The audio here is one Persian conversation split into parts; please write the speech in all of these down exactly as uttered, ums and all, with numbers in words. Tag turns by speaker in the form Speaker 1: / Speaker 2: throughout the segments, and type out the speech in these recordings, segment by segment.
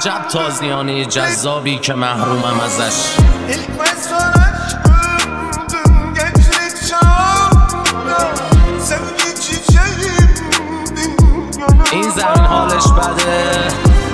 Speaker 1: عجب تازیانه jazzabi که محرومم ازش. این زمین حالش بده.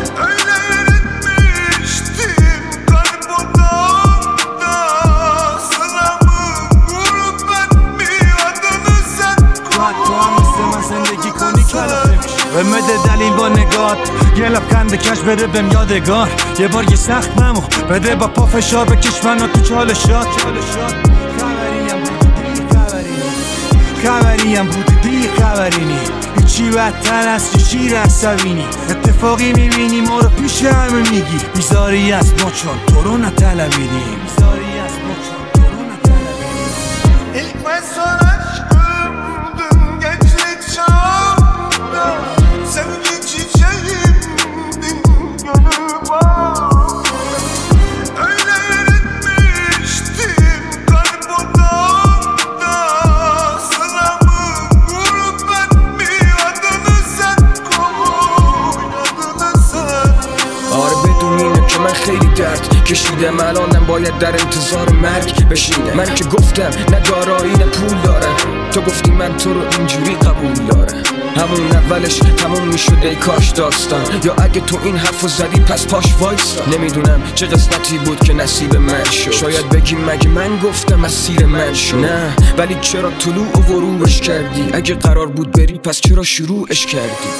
Speaker 2: بمده دلیل با نگات یه لبخند کش بده بهم یادگار. یه بار یه سخت ممو بده با پا فشار بکش منو تو چالشات. خبریم بودی خبرینی خبریم بودی خبرینی هیچی بدتر از چه شیر عصبینی. اتفاقی میبینی ما رو پیش همه میگی بیزاری از ما چون تو رو نطلبیدیم. بیزاری از ما چون تو رو نطلبیدیم.
Speaker 3: من خیلی درد کشیدم الانم باید در انتظار مرگ بشینم. من که گفتم نه دارایی نه پول دارم، تو گفتی من تو رو اینجوری قبول دارم. همون اولش تموم میشد ای کاش داستان، یا اگه تو این حرفو زدی پس پاش وایسا. نمیدونم چه قسمتی بود که نصیب من شد، شاید بگی مگه من گفتم مسیر من شد. نه ولی چرا طلوع و غروبش کردی؟ اگه قرار بود بری پس چرا شروعش کردی؟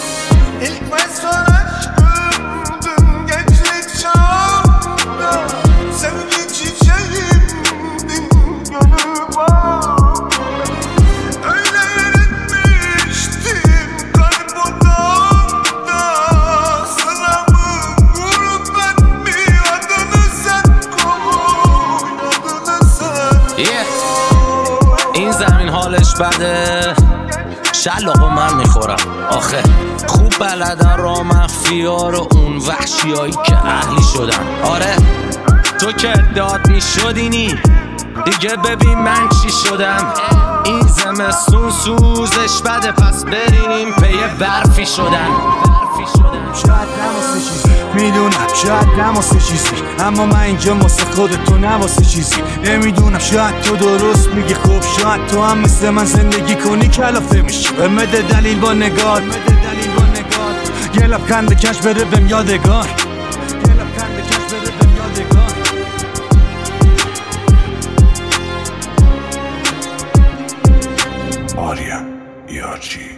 Speaker 1: این زمین حالش بده، شلاقو من میخورم آخه. خوب بلدن را مخفی ها رو اون وحشی هایی که اهلی شدن. آره تو که ادعات میشدینی دیگه ببین من چی شدم. این زمستون سوزش بده پس برینیم پی برفی شدن.
Speaker 2: شاید نواسه چیزی میدونم، شاید نواسه چیزی، اما من اینجا واسه خودت تو نواسه چیزی. نمیدونم شاید تو درست میگی، خوب شاید تو هم مثل من زندگی کنی کلافه میشی. بمده دلیل با نگات یه لبخند کش بده بهم یادگار. یه لبخند کش بده بهم یادگار.
Speaker 4: آریا یارچی